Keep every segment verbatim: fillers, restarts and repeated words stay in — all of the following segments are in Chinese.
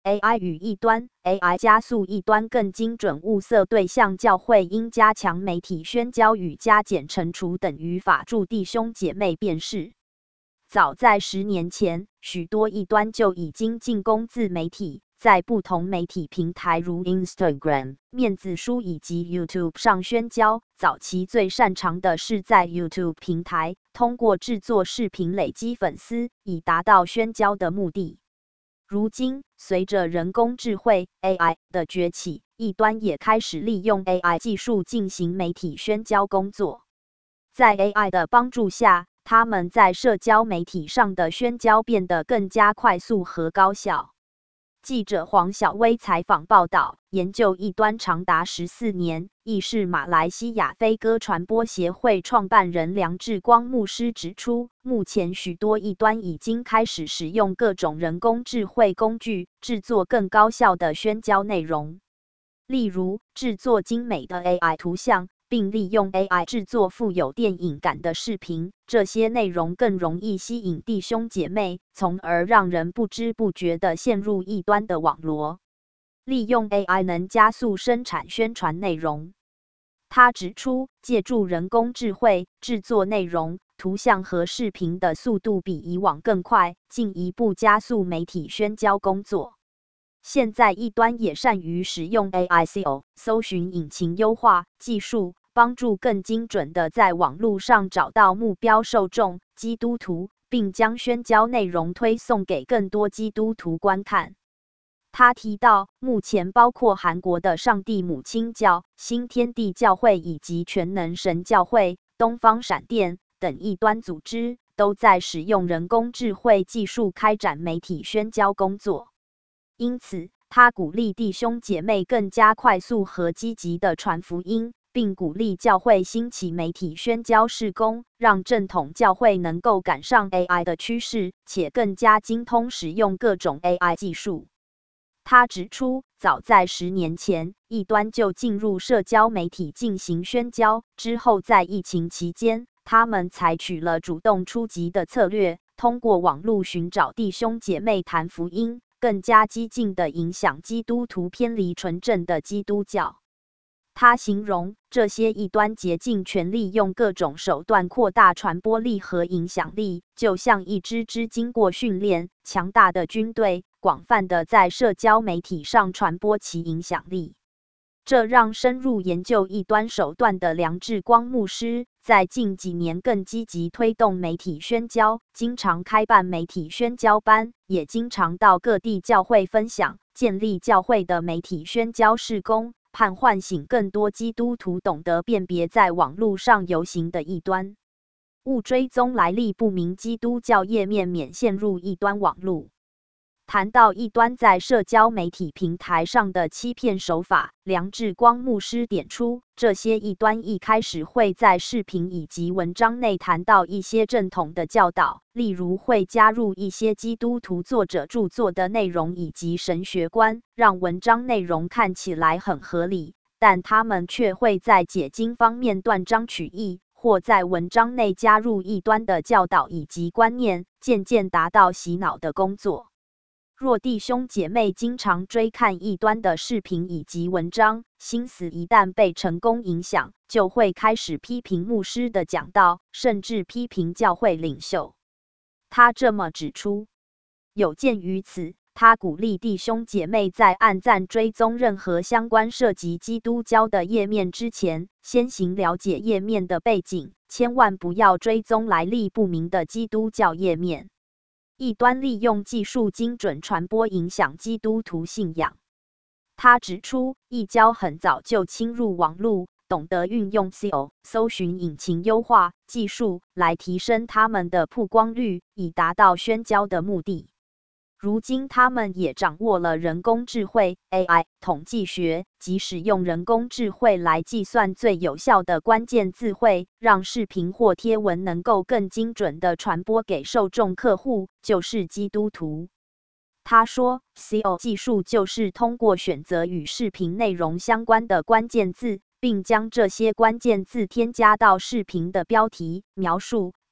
A I 与异端 A I 加速异端更精准物色对象，教会应加强媒体宣教与加减乘除等语法，助弟兄姐妹辨识。早在十年前，许多异端就已经进攻自媒体，在不同媒体平台如 Instagram、面子书以及 YouTube 上宣教。早期最擅长的是在 YouTube 平台，通过制作视频累积粉丝，以达到宣教的目的。如今，随着人工智慧 A I 的崛起，异端也开始利用 A I 技术进行媒体宣教工作。在 A I 的帮助下，他们在社交媒体上的宣教变得更加快速和高效。记者黄晓薇采访报道，研究异端长达十四年，亦是马来西亚飞鸽传播协会创办人梁志光牧师指出，目前许多异端已经开始使用各种人工智慧工具，制作更高效的宣教内容。例如，制作精美的 A I 图像，并利用 A I 制作富有电影感的视频，这些内容更容易吸引弟兄姐妹，从而让人不知不觉地陷入异端的网罗。利用 A I 能加速生产宣传内容。他指出，借助人工智慧制作内容、图像和视频的速度比以往更快，进一步加速媒体宣教工作。现在异端也善于使用 A I S E O 搜寻引擎优化技术，帮助更精准地在网络上找到目标受众基督徒，并将宣教内容推送给更多基督徒观看。他提到，目前包括韩国的上帝母亲教、新天地教会以及全能神教会、东方闪电等异端组织，都在使用人工智慧技术开展媒体宣教工作。因此，他鼓励弟兄姐妹更加快速和积极地传福音，并鼓励教会兴起媒体宣教事工，让正统教会能够赶上 A I 的趋势，且更加精通使用各种 A I 技术。他指出，早在十年前，异端就进入社交媒体进行宣教，之后在疫情期间，他们采取了主动出击的策略，通过网络寻找弟兄姐妹谈福音，更加激进地影响基督徒偏离纯正的基督教。他形容这些异端竭尽全力用各种手段扩大传播力和影响力，就像一支支经过训练、强大的军队，广泛地在社交媒体上传播其影响力。这让深入研究异端手段的梁志光牧师，在近几年更积极推动媒体宣教，经常开办媒体宣教班，也经常到各地教会分享，建立教会的媒体宣教事工，盼唤醒更多基督徒懂得辨别在网络上游行的异端，勿追踪来历不明基督教页面，免陷入异端网络。谈到异端在社交媒体平台上的欺骗手法，梁志光牧师点出，这些异端一开始会在视频以及文章内谈到一些正统的教导，例如会加入一些基督徒作者著作的内容以及神学观，让文章内容看起来很合理，但他们却会在解经方面断章取义，或在文章内加入异端的教导以及观念，渐渐达到洗脑的工作。若弟兄姐妹经常追看异端的视频以及文章，心思一旦被成功影响，就会开始批评牧师的讲道，甚至批评教会领袖。他这么指出。有鉴于此，他鼓励弟兄姐妹在按赞追踪任何相关涉及基督教的页面之前，先行了解页面的背景，千万不要追踪来历不明的基督教页面。异端利用技术精准传播，影响基督徒信仰。他指出，异教很早就侵入网络，懂得运用 S E O 搜寻引擎优化技术来提升他们的曝光率，以达到宣教的目的。如今他们也掌握了人工智慧 A I 统计学及使用人工智慧来计算最有效的关键字汇，让视频或贴文能够更精准地传播给受众客户，就是基督徒。他说 ，S E O 技术就是通过选择与视频内容相关的关键字，并将这些关键字添加到视频的标题、描述、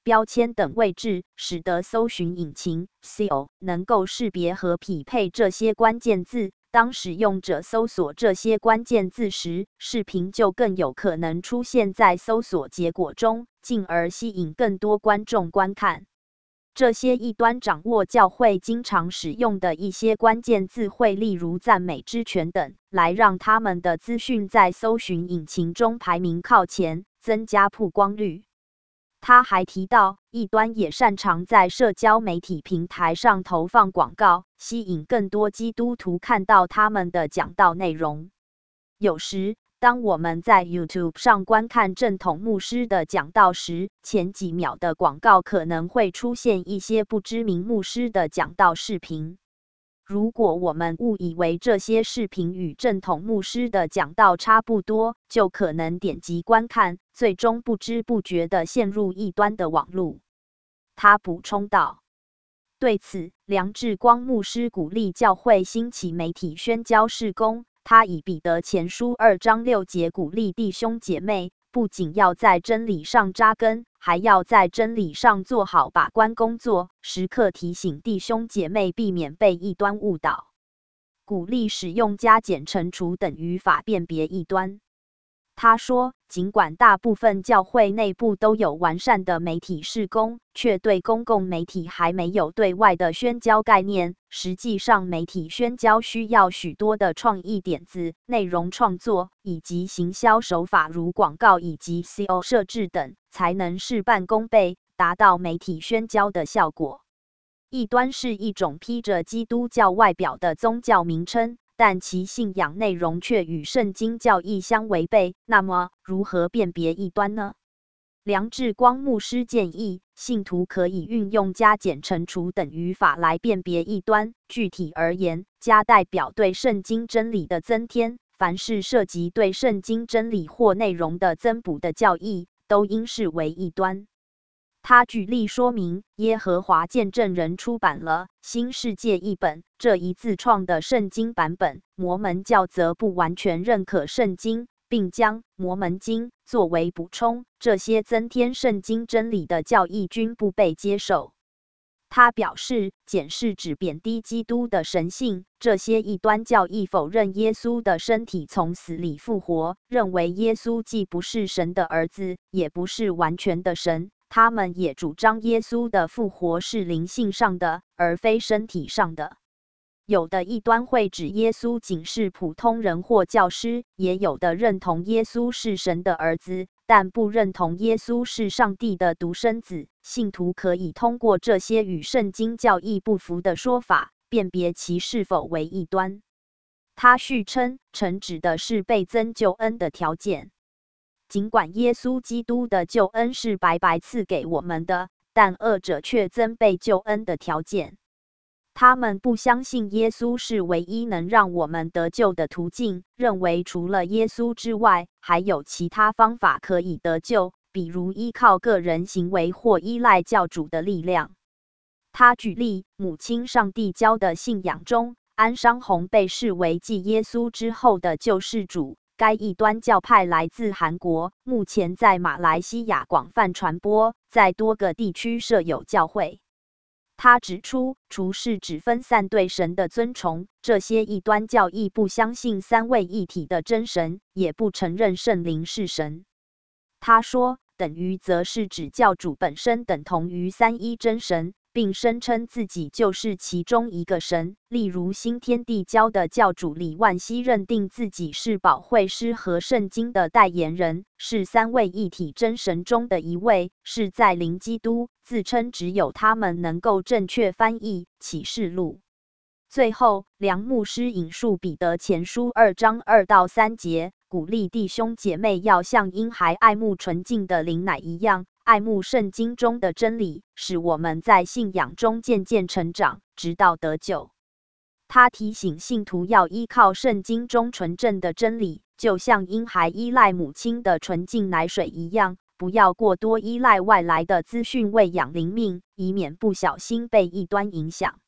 标签等位置，使得搜寻引擎 S E O 能够识别和匹配这些关键字。当使用者搜索这些关键字时，视频就更有可能出现在搜索结果中，进而吸引更多观众观看。这些异端掌握教会经常使用的一些关键字汇，例如赞美之泉等，来让他们的资讯在搜寻引擎中排名靠前，增加曝光率。他还提到，异端也擅长在社交媒体平台上投放广告，吸引更多基督徒看到他们的讲道内容。有时，当我们在 YouTube 上观看正统牧师的讲道时，前几秒的广告可能会出现一些不知名牧师的讲道视频。如果我们误以为这些视频与正统牧师的讲道差不多，就可能点击观看，最终不知不觉地陷入异端的网路。他补充道。对此，梁志光牧师鼓励教会兴起媒体宣教事工。他以彼得前书二章六节鼓励弟兄姐妹，不仅要在真理上扎根，还要在真理上做好把关工作，时刻提醒弟兄姐妹避免被异端误导。鼓励使用加减乘除等语法辨别异端。他说，尽管大部分教会内部都有完善的媒体事工，却对公共媒体还没有对外的宣教概念。实际上，媒体宣教需要许多的创意点子、内容创作以及行销手法，如广告以及 S E O 设置等，才能事半功倍，达到媒体宣教的效果。异端是一种披着基督教外表的宗教名称，但其信仰内容却与圣经教义相违背。那么，如何辨别异端呢？梁志光牧师建议，信徒可以运用加减乘除等语法来辨别异端。具体而言，加代表对圣经真理的增添，凡是涉及对圣经真理或内容的增补的教义，都应视为异端。他举例说明，耶和华见证人出版了《新世界》译本，这一自创的圣经版本，摩门教则不完全认可圣经，并将摩门经作为补充，这些增添圣经真理的教义均不被接受。他表示，检视指贬低基督的神性，这些异端教义否认耶稣的身体从死里复活，认为耶稣既不是神的儿子，也不是完全的神。他们也主张耶稣的复活是灵性上的，而非身体上的。有的异端会指耶稣仅是普通人或教师，也有的认同耶稣是神的儿子，但不认同耶稣是上帝的独生子。信徒可以通过这些与圣经教义不符的说法，辨别其是否为异端。他续称，臣指的是倍增救恩的条件。尽管耶稣基督的救恩是白白赐给我们的，但二者却增倍救恩的条件。他们不相信耶稣是唯一能让我们得救的途径，认为除了耶稣之外，还有其他方法可以得救，比如依靠个人行为或依赖教主的力量。他举例，母亲上帝教的信仰中，安商宏被视为继耶稣之后的救世主。该异端教派来自韩国，目前在马来西亚广泛传播，在多个地区设有教会。他指出，除是指分散对神的尊崇，这些异端教义不相信三位一体的真神，也不承认圣灵是神。他说，等于则是指教主本身等同于三一真神，并声称自己就是其中一个神。例如，新天地教的教主李万熙认定自己是保惠师和圣经的代言人，是三位一体真神中的一位，是在灵基督，自称只有他们能够正确翻译启示录。最后，梁牧师引述彼得前书二章二到三节，鼓励弟兄姐妹要像婴孩爱慕纯净的灵奶一样，爱慕圣经中的真理，使我们在信仰中渐渐成长，直到得救。他提醒信徒要依靠圣经中纯正的真理，就像婴孩依赖母亲的纯净奶水一样，不要过多依赖外来的资讯喂养灵命，以免不小心被异端影响。